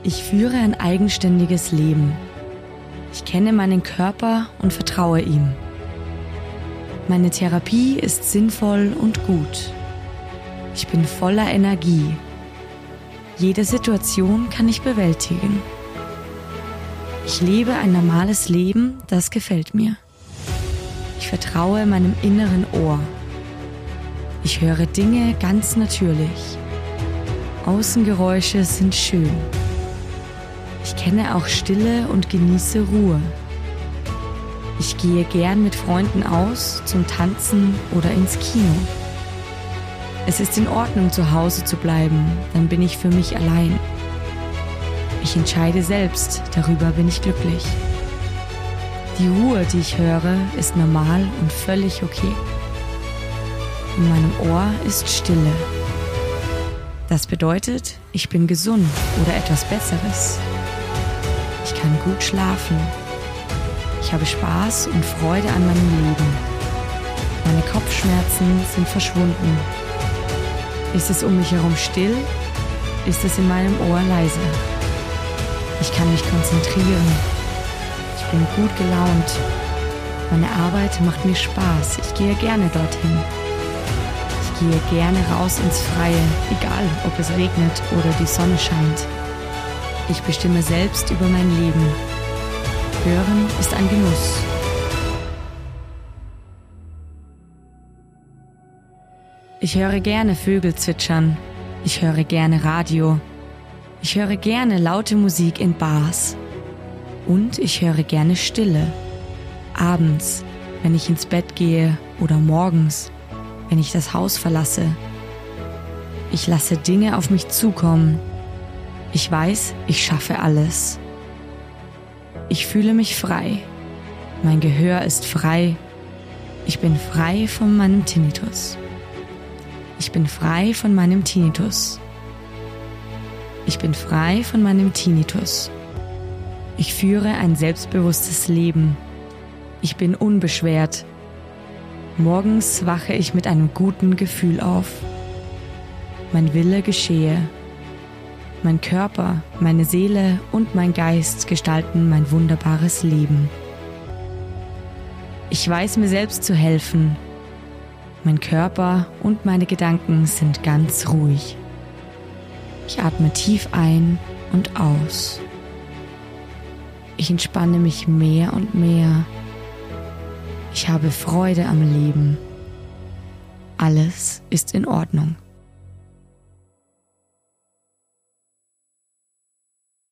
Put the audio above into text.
Ich führe ein eigenständiges Leben. Ich kenne meinen Körper und vertraue ihm. Meine Therapie ist sinnvoll und gut. Ich bin voller Energie. Jede Situation kann ich bewältigen. Ich lebe ein normales Leben, das gefällt mir. Ich vertraue meinem inneren Ohr. Ich höre Dinge ganz natürlich. Außengeräusche sind schön. Ich kenne auch Stille und genieße Ruhe. Ich gehe gern mit Freunden aus, zum Tanzen oder ins Kino. Es ist in Ordnung, zu Hause zu bleiben, dann bin ich für mich allein. Ich entscheide selbst, darüber bin ich glücklich. Die Ruhe, die ich höre, ist normal und völlig okay. In meinem Ohr ist Stille. Das bedeutet, ich bin gesund oder etwas Besseres. Ich kann gut schlafen. Ich habe Spaß und Freude an meinem Leben. Meine Kopfschmerzen sind verschwunden. Ist es um mich herum still? Ist es in meinem Ohr leise? Ich kann mich konzentrieren. Ich bin gut gelaunt. Meine Arbeit macht mir Spaß. Ich gehe gerne dorthin. Ich gehe gerne raus ins Freie, egal ob es regnet oder die Sonne scheint. Ich bestimme selbst über mein Leben. Hören ist ein Genuss. Ich höre gerne Vögel zwitschern. Ich höre gerne Radio. Ich höre gerne laute Musik in Bars. Und ich höre gerne Stille. Abends, wenn ich ins Bett gehe oder morgens, wenn ich das Haus verlasse. Ich lasse Dinge auf mich zukommen. Ich weiß, ich schaffe alles. Ich fühle mich frei. Mein Gehör ist frei. Ich bin frei von meinem Tinnitus. Ich bin frei von meinem Tinnitus. Ich bin frei von meinem Tinnitus. Ich führe ein selbstbewusstes Leben. Ich bin unbeschwert. Morgens wache ich mit einem guten Gefühl auf. Mein Wille geschehe. Mein Körper, meine Seele und mein Geist gestalten mein wunderbares Leben. Ich weiß mir selbst zu helfen. Mein Körper und meine Gedanken sind ganz ruhig. Ich atme tief ein und aus. Ich entspanne mich mehr und mehr. Ich habe Freude am Leben. Alles ist in Ordnung.